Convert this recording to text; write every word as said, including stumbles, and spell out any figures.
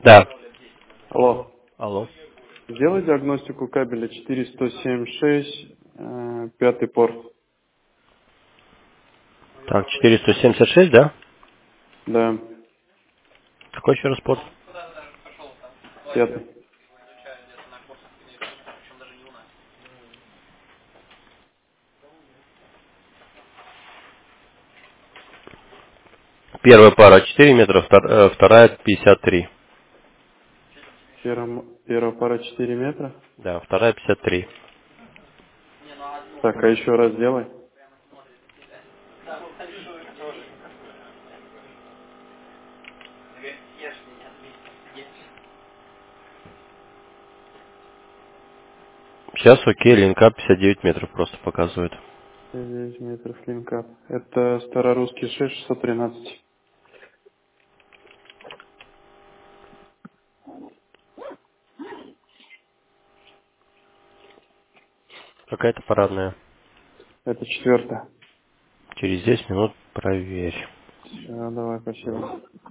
Да. Алло. Алло. Сделай диагностику кабеля четыре сто семьдесят шесть, э, пятый порт. Так, четыреста семьдесят шесть, да? Да, Какой еще раз порт? пятый. Первая пара четыре метра, втор- э, вторая пятьдесят три. Первая, первая пара четыре метра. Да, вторая пятьдесят три. Так, а еще раз сделай. Сейчас окей, линкап пятьдесят девять метров просто показывает. девять метров линкап. Это старорусский шесть шестьсот тринадцать. Какая-то парадная. Это четвертая. Через десять минут проверь. Все, давай, спасибо.